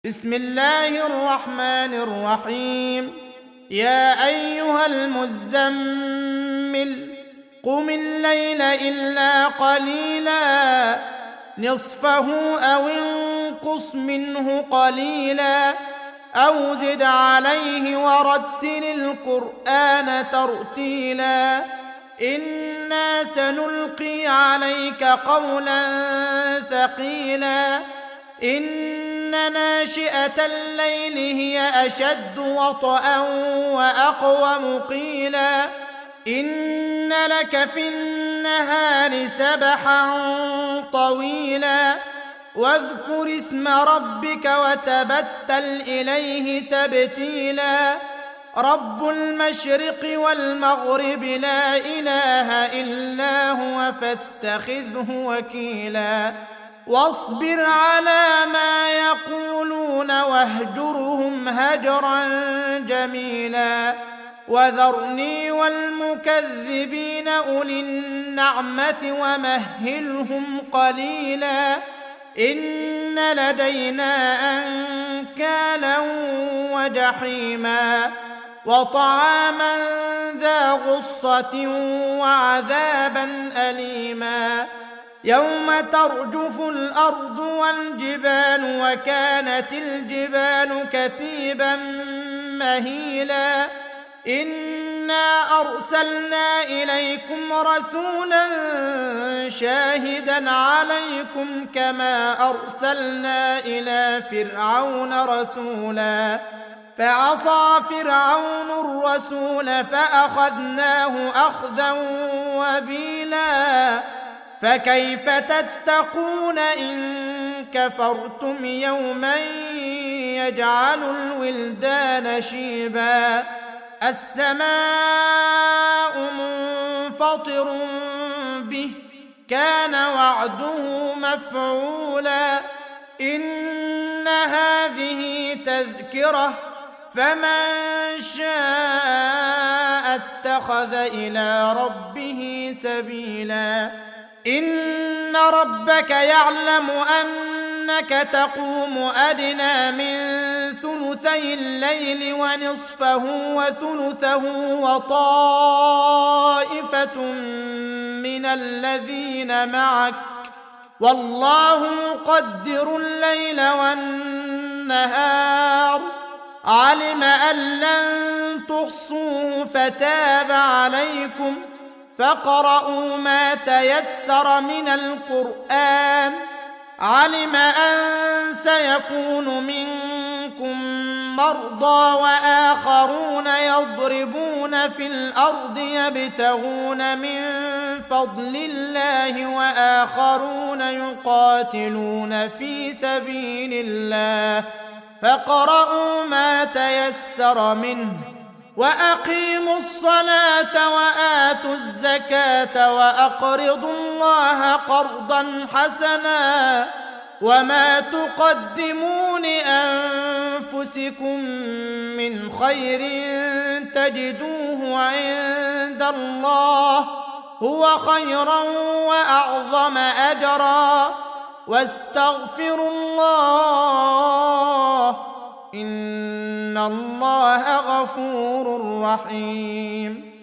بسم الله الرحمن الرحيم. يا أيها المزمل قم الليل إلا قليلا نصفه أو انقص منه قليلا أو زد عليه ورتل القرآن ترتيلا إنا سنلقي عليك قولا ثقيلا إن ناشئة الليل هي أشد وطئا وأقوم قيلا إن لك في النهار سبحا طويلا واذكر اسم ربك وتبتل إليه تبتيلا رب المشرق والمغرب لا إله إلا هو فاتخذه وكيلا واصبر على ما يقولون واهجرهم هجرا جميلا وذرني والمكذبين أولي النعمة ومهلهم قليلا إن لدينا أنكالا وجحيما وطعاما ذا غصة وعذابا أليما يوم ترجف الأرض والجبال وكانت الجبال كثيبا مهيلا إنا أرسلنا إليكم رسولا شاهدا عليكم كما أرسلنا إلى فرعون رسولا فعصى فرعون الرسول فأخذناه أخذا وبيلا فكيف تتقون إن كفرتم يوما يجعل الولدان شيبا السماء منفطر به كان وعده مفعولا إن هذه تذكرة فمن شاء اتخذ إلى ربه سبيلا إن ربك يعلم أنك تقوم أدنى من ثلثي الليل ونصفه وثلثه وطائفة من الذين معك والله يقدر الليل والنهار علم أن لن تحصوه فتاب عليكم فاقرؤوا ما تيسر من القرآن علم أن سيكون منكم مرضى وآخرون يضربون في الأرض يبتغون من فضل الله وآخرون يقاتلون في سبيل الله فاقرؤوا ما تيسر منه وأقيموا الصلاة وآتوا الزكاة وأقرضوا الله قرضا حسنا وما تقدموا لأنفسكم من خير تجدوه عند الله هو خيرا وأعظم أجرا واستغفروا الله إن الله غفور رحيم